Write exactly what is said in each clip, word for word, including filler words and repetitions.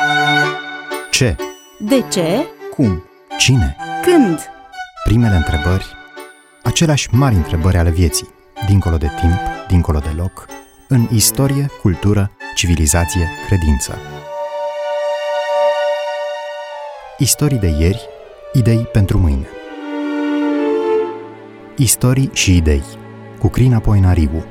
Ce? De ce? Cum? Cine? Când? Primele întrebări, aceleași mari întrebări ale vieții, dincolo de timp, dincolo de loc, în istorie, cultură, civilizație, credință. Istorii de ieri, idei pentru mâine. Istorii și idei, cu Crina Poenariu.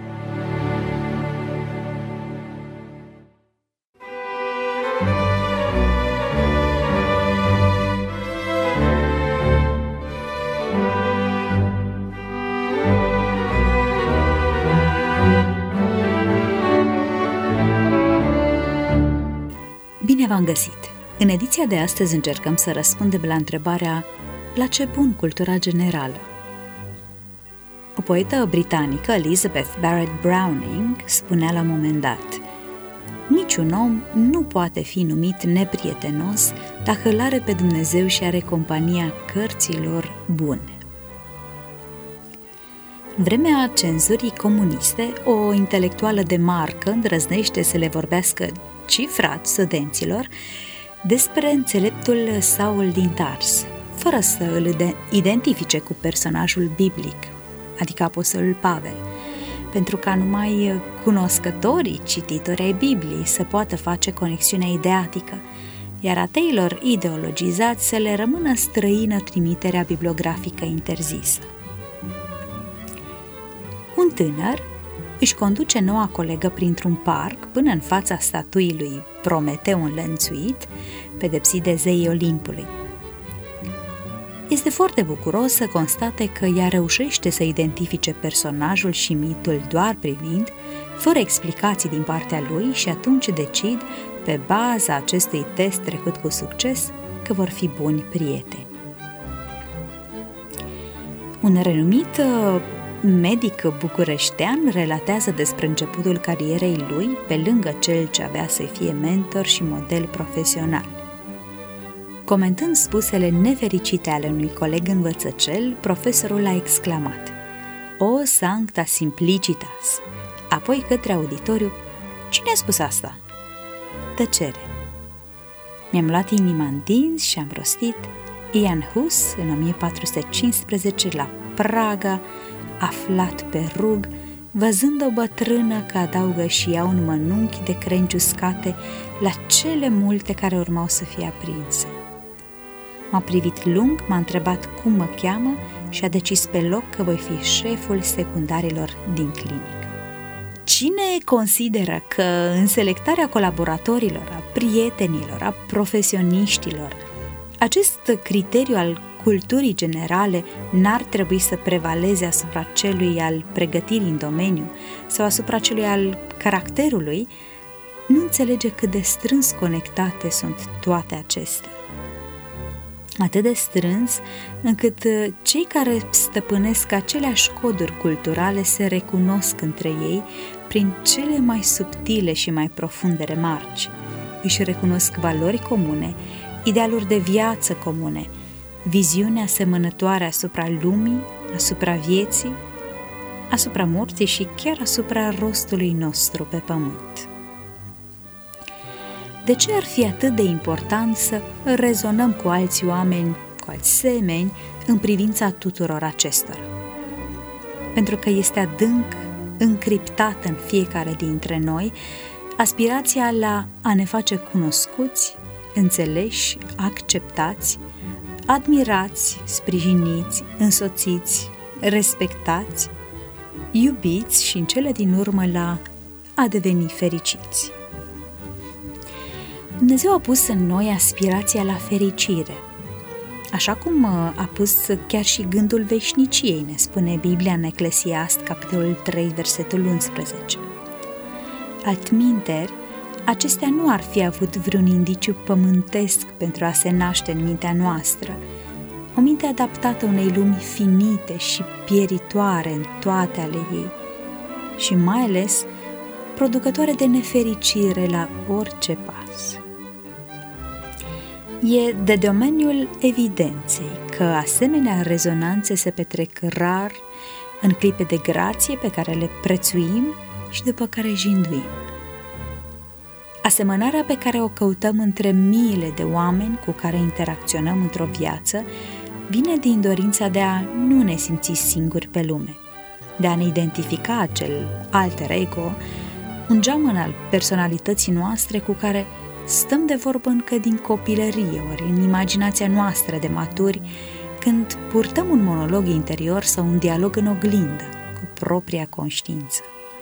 Bine v-am găsit! În ediția de astăzi încercăm să răspundem la întrebarea: la ce pun cultura generală? O poetă britanică, Elizabeth Barrett Browning, spunea la un moment dat: niciun om nu poate fi numit neprietenos dacă îl are pe Dumnezeu și are compania cărților bune. În vremea cenzurii comuniste, o intelectuală de marcă îndrăznește să le vorbească cifrat studenților despre înțeleptul Saul din Tars, fără să îl identifice cu personajul biblic, adică apostolul Pavel, pentru ca numai cunoscătorii cititori ai Bibliei să poată face conexiunea ideatică, iar ateilor ideologizați să le rămână străină trimiterea bibliografică interzisă. Un tânăr își conduce noua colegă printr-un parc până în fața statuii lui Prometeu înlănțuit, pedepsit de zeii Olimpului. Este foarte bucuros să constate că ea reușește să identifice personajul și mitul doar privind, fără explicații din partea lui, și atunci decid, pe baza acestui test trecut cu succes, că vor fi buni prieteni. Un renumit medic bucureștean relatează despre începutul carierei lui, pe lângă cel ce avea să fie mentor și model profesional. Comentând spusele nefericite ale unui coleg învățăcel, profesorul a exclamat: "O sancta simplicitas!" Apoi către auditoriu: "Cine a spus asta?" Tăcere. Mi-am luat inima în dinți și am rostit: Ian Hus, în o mie patru sute cincisprezece, la Praga, aflat pe rug, văzând o bătrână că adaugă și ea un mănunchi de crengi uscate la cele multe care urmau să fie aprinse. M-a privit lung, m-a întrebat cum mă cheamă și a decis pe loc că voi fi șeful secundarilor din clinică. Cine consideră că în selectarea colaboratorilor, a prietenilor, a profesioniștilor, acest criteriu al culturii generale n-ar trebui să prevaleze asupra celui al pregătirii în domeniu sau asupra celui al caracterului, nu înțelege cât de strâns conectate sunt toate acestea. Atât de strâns încât cei care stăpânesc aceleași coduri culturale se recunosc între ei prin cele mai subtile și mai profunde remarci. Își recunosc valori comune, idealuri de viață comune, viziune asemănătoare asupra lumii, asupra vieții, asupra morții și chiar asupra rostului nostru pe pământ. De ce ar fi atât de important să rezonăm cu alți oameni, cu alți semeni, în privința tuturor acestora? Pentru că este adânc încriptată în fiecare dintre noi aspirația la a ne face cunoscuți, înțeleși, acceptați, admirați, sprijiniți, însoțiți, respectați, iubiți și în cele din urmă la a deveni fericiți. Dumnezeu a pus în noi aspirația la fericire, așa cum a pus chiar și gândul veșniciei, ne spune Biblia în Eclesiast, capitolul trei, versetul unsprezece. Altminteri, acestea nu ar fi avut vreun indiciu pământesc pentru a se naște în mintea noastră, o minte adaptată unei lumi finite și pieritoare în toate ale ei și mai ales producătoare de nefericire la orice pas. E de domeniul evidenței că asemenea rezonanțe se petrec rar în clipe de grație pe care le prețuim și după care jinduim. Asemănarea pe care o căutăm între miile de oameni cu care interacționăm într-o viață vine din dorința de a nu ne simți singuri pe lume, de a ne identifica acel alter ego, un geamăn al personalității noastre cu care stăm de vorbă încă din copilărie, ori în imaginația noastră de maturi, când purtăm un monolog interior sau un dialog în oglindă cu propria conștiință.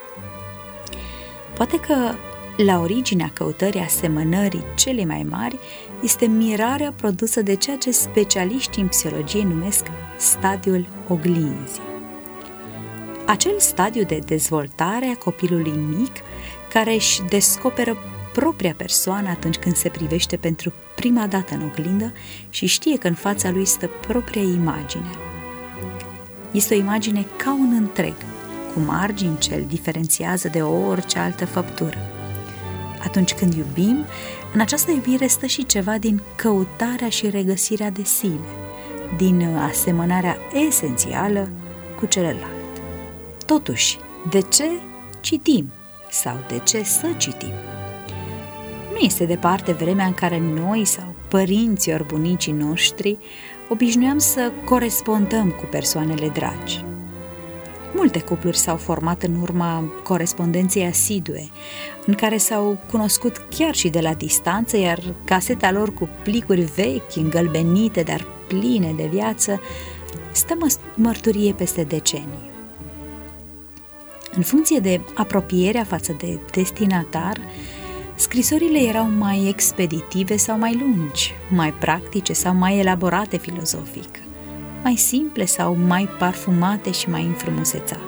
Poate că la originea căutării asemănării cele mai mari este mirarea produsă de ceea ce specialiștii în psihologie numesc stadiul oglinzii. Acel stadiu de dezvoltare a copilului mic care își descoperă propria persoană atunci când se privește pentru prima dată în oglindă și știe că în fața lui stă propria imagine. Este o imagine ca un întreg, cu margini ce îl diferențiază de orice altă făptură. Atunci când iubim, în această iubire stă și ceva din căutarea și regăsirea de sine, din asemănarea esențială cu celălalt. Totuși, de ce citim sau de ce să citim? Nu este departe vremea în care noi sau părinții ori bunicii noștri obișnuiam să corespondăm cu persoanele dragi. Multe cupluri s-au format în urma corespondenței asidue, în care s-au cunoscut chiar și de la distanță, iar caseta lor cu plicuri vechi, îngălbenite, dar pline de viață, stă mărturie peste decenii. În funcție de apropierea față de destinatar, scrisorile erau mai expeditive sau mai lungi, mai practice sau mai elaborate filozofic, mai simple sau mai parfumate și mai înfrumusețate.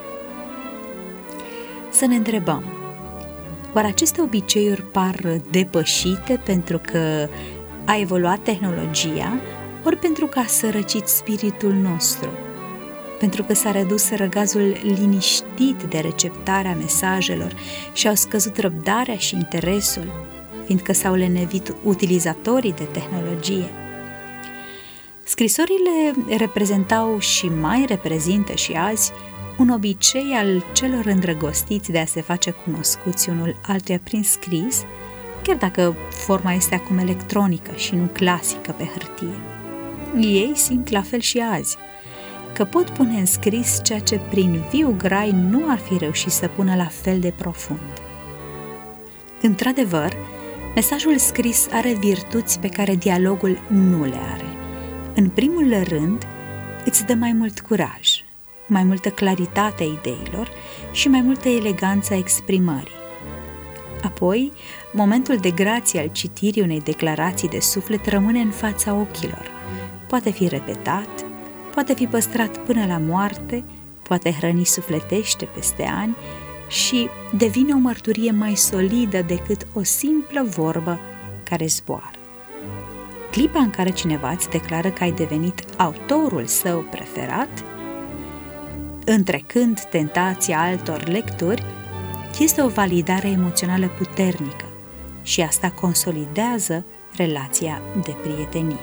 Să ne întrebăm, oare aceste obiceiuri par depășite pentru că a evoluat tehnologia, ori pentru că a sărăcit spiritul nostru? Pentru că s-a redus răgazul liniștit de receptarea mesajelor și au scăzut răbdarea și interesul, fiindcă s-au lenevit utilizatorii de tehnologie. Scrisorile reprezentau și mai reprezintă și azi un obicei al celor îndrăgostiți de a se face cunoscuți unul altuia prin scris, chiar dacă forma este acum electronică și nu clasică pe hârtie. Ei simt la fel și azi, că pot pune în scris ceea ce prin viu grai nu ar fi reușit să pună la fel de profund. Într-adevăr, mesajul scris are virtuți pe care dialogul nu le are. În primul rând, îți dă mai mult curaj, mai multă claritate a ideilor și mai multă eleganță a exprimării. Apoi, momentul de grație al citirii unei declarații de suflet rămâne în fața ochilor. Poate fi repetat, poate fi păstrat până la moarte, poate hrăni sufletește peste ani și devine o mărturie mai solidă decât o simplă vorbă care zboară. Clipa în care cineva îți declară că ai devenit autorul său preferat, întrecând tentația altor lecturi, este o validare emoțională puternică și asta consolidează relația de prietenie.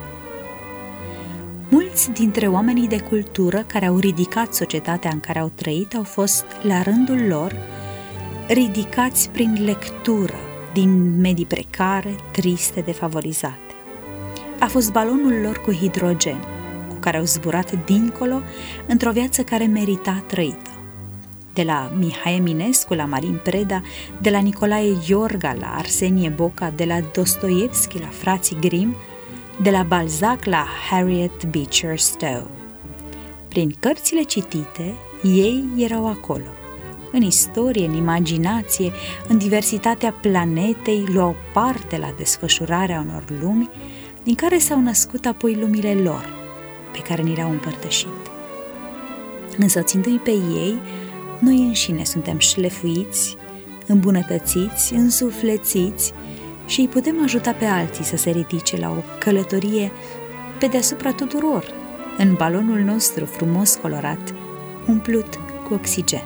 Mulți dintre oamenii de cultură care au ridicat societatea în care au trăit au fost, la rândul lor, ridicați prin lectură din medii precare, triste, defavorizate. A fost balonul lor cu hidrogen, cu care au zburat dincolo într-o viață care merita trăită. De la Mihai Eminescu la Marin Preda, de la Nicolae Iorga la Arsenie Boca, de la Dostoievski la frații Grimm, de la Balzac la Harriet Beecher Stowe. Prin cărțile citite, ei erau acolo. În istorie, în imaginație, în diversitatea planetei, luau parte la desfășurarea unor lumi, din care s-au născut apoi lumile lor, pe care ni le-au împărtășit. Însoțindu-i pe ei, noi înșine suntem șlefuiți, îmbunătățiți, însuflețiți și îi putem ajuta pe alții să se ridice la o călătorie pe deasupra tuturor, în balonul nostru frumos colorat, umplut cu oxigen.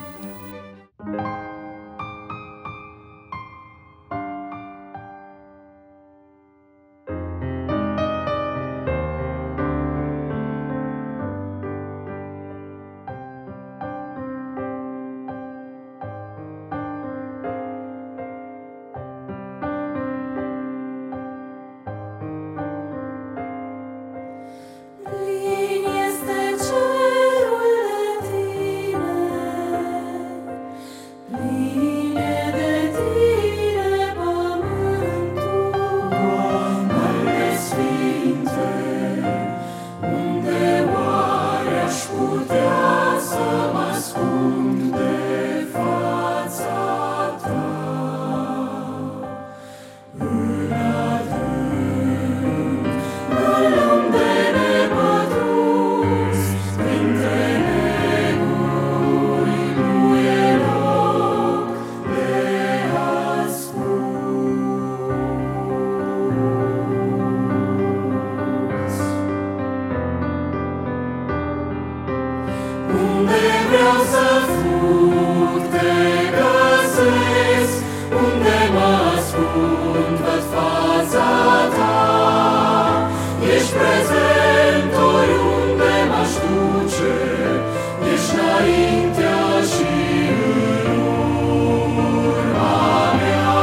văd fața ta. Ești prezent oriunde m-aș duce, ești înaintea și în urma mea.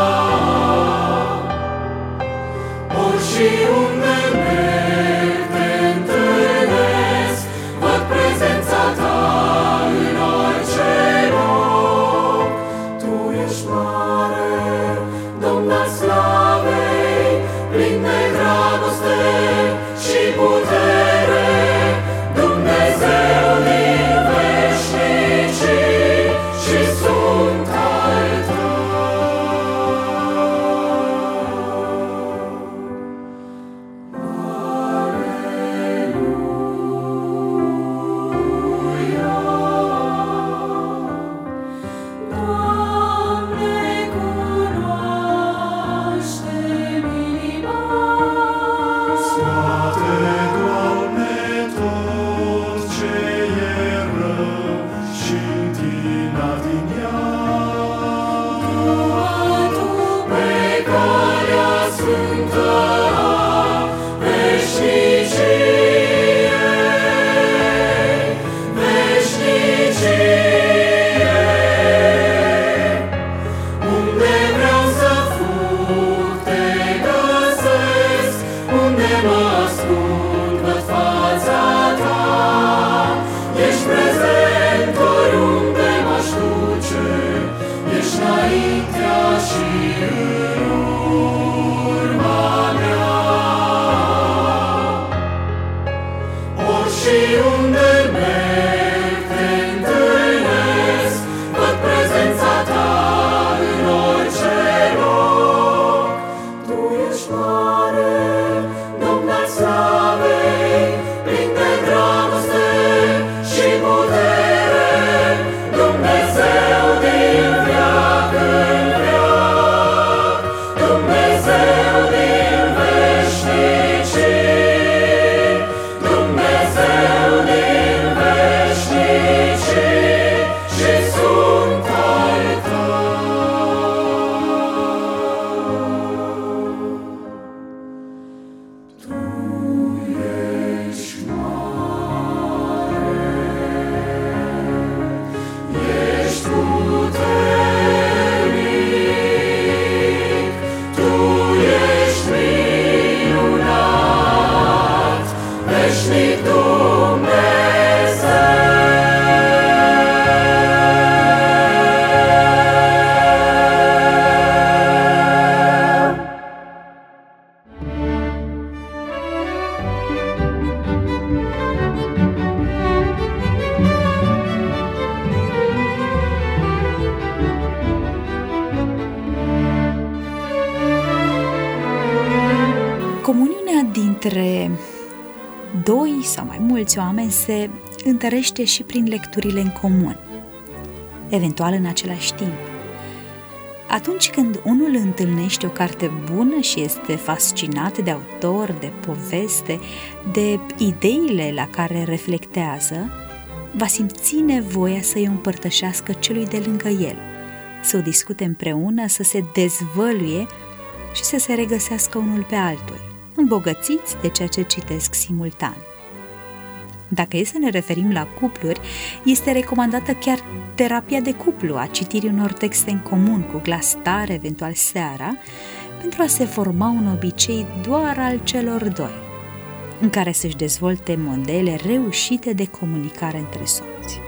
Ori și unde merg te întâlnesc, văd prezența ta în orice loc. Tu ești mare, Domn al slavei, plin de dragoste și putere, Dumnezeu din veșnicii și sunt al Comuniunea dintre doi sau mai mulți oameni se întărește și prin lecturile în comun, eventual în același timp. Atunci când unul întâlnește o carte bună și este fascinat de autor, de poveste, de ideile la care reflectează, va simți nevoia să-i o împărtășească celui de lângă el, să o discute împreună, să se dezvăluie și să se regăsească unul pe altul, îmbogățiți de ceea ce citesc simultan. Dacă e să ne referim la cupluri, este recomandată chiar terapia de cuplu, a citirii unor texte în comun, cu glas tare, eventual seara, pentru a se forma un obicei doar al celor doi, în care să-și dezvolte modele reușite de comunicare între soți.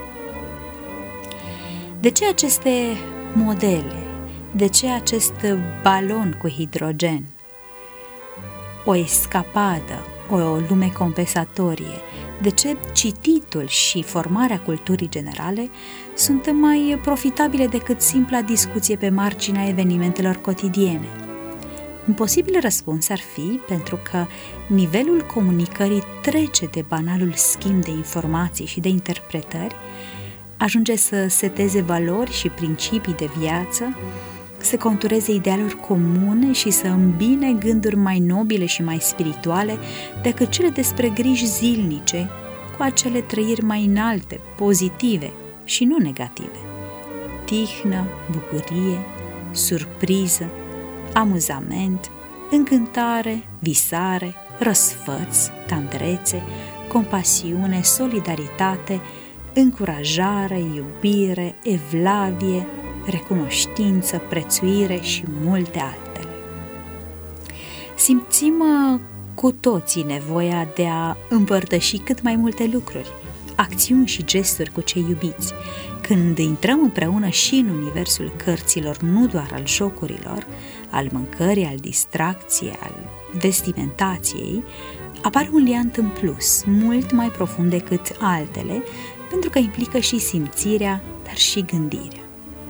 De ce aceste modele? De ce acest balon cu hidrogen? O escapadă, o lume compensatorie? De ce cititul și formarea culturii generale sunt mai profitabile decât simpla discuție pe marginea evenimentelor cotidiene? Un posibil răspuns ar fi pentru că nivelul comunicării trece de banalul schimb de informații și de interpretări, ajunge să seteze valori și principii de viață, să contureze idealuri comune și să îmbine gânduri mai nobile și mai spirituale decât cele despre griji zilnice, cu acele trăiri mai înalte, pozitive și nu negative. Tihnă, bucurie, surpriză, amuzament, încântare, visare, răsfăț, tandrețe, compasiune, solidaritate, încurajare, iubire, evlavie, recunoștință, prețuire și multe altele. Simțim cu toții nevoia de a împărtăși cât mai multe lucruri, acțiuni și gesturi cu cei iubiți. Când intrăm împreună și în universul cărților, nu doar al jocurilor, al mâncării, al distracției, al vestimentației, apare un liant în plus, mult mai profund decât altele, pentru că implică și simțirea, dar și gândirea.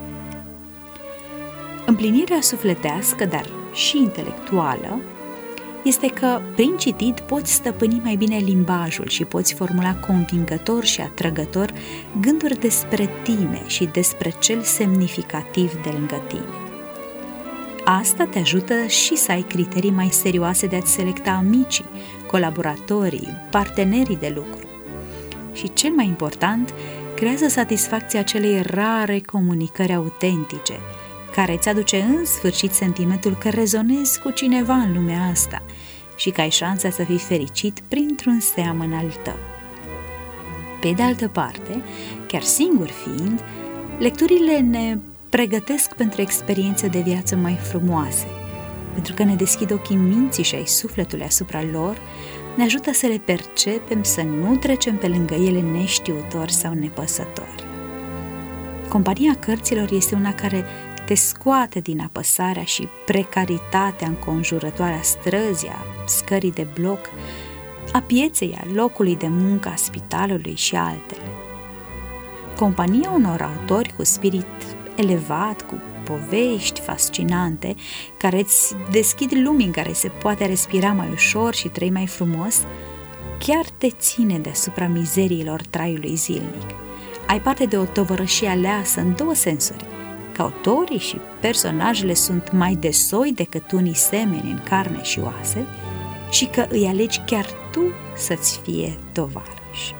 Împlinirea sufletească, dar și intelectuală, este că prin citit poți stăpâni mai bine limbajul și poți formula convingător și atrăgător gânduri despre tine și despre cel semnificativ de lângă tine. Asta te ajută și să ai criterii mai serioase de a-ți selecta amicii, colaboratorii, partenerii de lucru. Și cel mai important, creează satisfacția acelei rare comunicări autentice, care îți aduce în sfârșit sentimentul că rezonezi cu cineva în lumea asta și că ai șansa să fii fericit printr-un seamăn al tău. Pe de altă parte, chiar singur fiind, lecturile ne pregătesc pentru experiențe de viață mai frumoase, pentru că ne deschid ochii minții și ai sufletului asupra lor, ne ajută să le percepem, să nu trecem pe lângă ele neștiutori sau nepăsători. Compania cărților este una care te scoate din apăsarea și precaritatea înconjurătoare a străzii, a scării de bloc, a pieței, a locului de muncă, a spitalului și altele. Compania unor autori cu spirit elevat, cu povești fascinante, care îți deschid lumii în care se poate respira mai ușor și trăi mai frumos, chiar te ține deasupra mizeriilor traiului zilnic. Ai parte de o tovărășie aleasă în două sensuri, că autorii și personajele sunt mai de soi decât unii semeni în carne și oase și că îi alegi chiar tu să-ți fie tovarăș.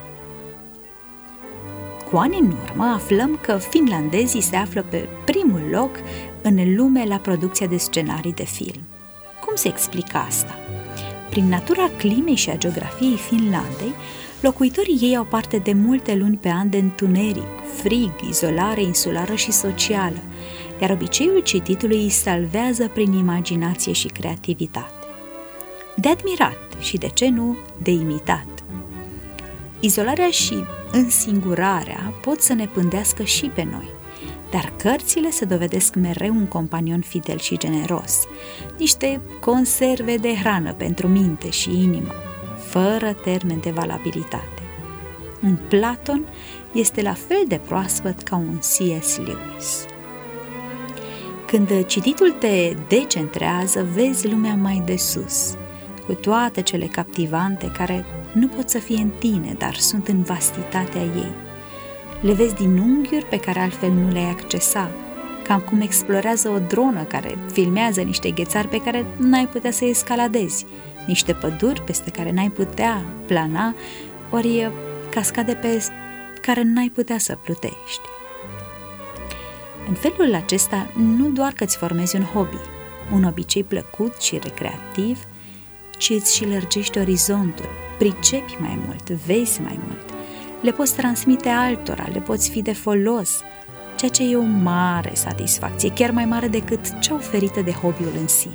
Cu ani în urmă aflăm că finlandezii se află pe primul loc în lume la producția de scenarii de film. Cum se explică asta? Prin natura climei și a geografiei Finlandei, locuitorii ei au parte de multe luni pe an de întuneric, frig, izolare insulară și socială, iar obiceiul cititului îi salvează prin imaginație și creativitate. De admirat și, de ce nu, de imitat. Izolarea și însingurarea pot să ne pândească și pe noi, dar cărțile se dovedesc mereu un companion fidel și generos, niște conserve de hrană pentru minte și inimă, fără termen de valabilitate. Un Platon este la fel de proaspăt ca un C S Lewis. Când cititul te decentrează, vezi lumea mai de sus, cu toate cele captivante care nu pot să fie în tine, dar sunt în vastitatea ei. Le vezi din unghiuri pe care altfel nu le-ai accesa, cam cum explorează o dronă care filmează niște ghețari pe care n-ai putea să escaladezi, niște păduri peste care n-ai putea plana, ori cascade pe care n-ai putea să plutești. În felul acesta, nu doar că îți formezi un hobby, un obicei plăcut și recreativ, ci îți și lărgești orizontul, pricepi mai mult, vezi mai mult, le poți transmite altora, le poți fi de folos, ceea ce e o mare satisfacție, chiar mai mare decât cea oferită de hobby-ul în sine.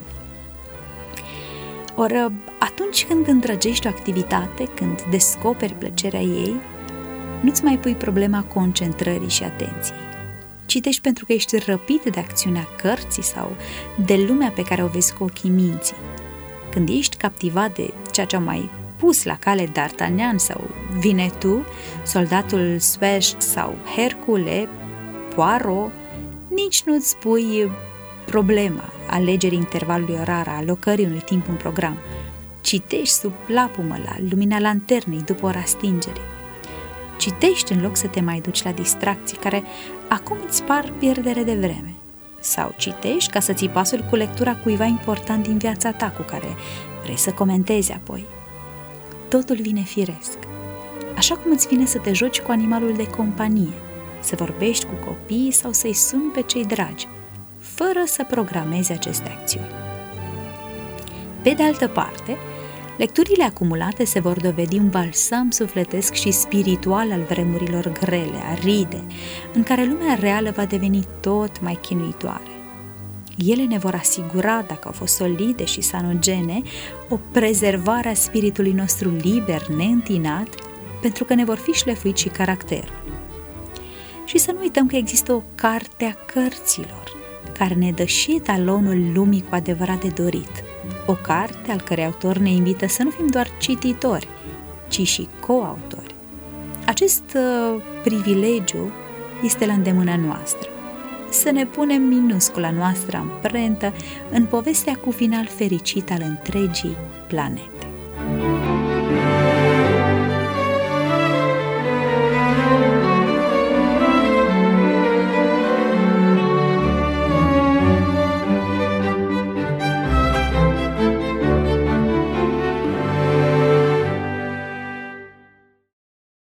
Ori, atunci când îndrăgești o activitate, când descoperi plăcerea ei, nu-ți mai pui problema concentrării și atenției. Citești pentru că ești răpit de acțiunea cărții sau de lumea pe care o vezi cu ochii minții. Când ești captivat de ceea ce au mai pus la cale D'Artagnan sau Winnetou, soldatul Swash sau Hercule, Poirot, nici nu-ți pui problema alegerii intervalului orar, a alocării unui timp în program. Citești sub lapumă la lumina lanternei după ora stingerii. Citești în loc să te mai duci la distracții care acum îți par pierdere de vreme. Sau citești ca să ții pasul cu lectura cuiva important din viața ta cu care vrei să comentezi apoi. Totul vine firesc. Așa cum îți vine să te joci cu animalul de companie, să vorbești cu copiii sau să-i suni pe cei dragi, fără să programeze aceste acțiuni. Pe de altă parte, lecturile acumulate se vor dovedi un balsam sufletesc și spiritual al vremurilor grele, aride, în care lumea reală va deveni tot mai chinuitoare. Ele ne vor asigura, dacă au fost solide și sanogene, o prezervare a spiritului nostru liber, neîntinat, pentru că ne vor fi șlefuit și caracterul. Și să nu uităm că există o carte a cărților, care ne dă și etalonul lumii cu adevărat de dorit. O carte al cărei autor ne invită să nu fim doar cititori, ci și coautori. Acest uh, privilegiu este la îndemâna noastră. Să ne punem minuscula noastră amprentă în povestea cu final fericit al întregii planete.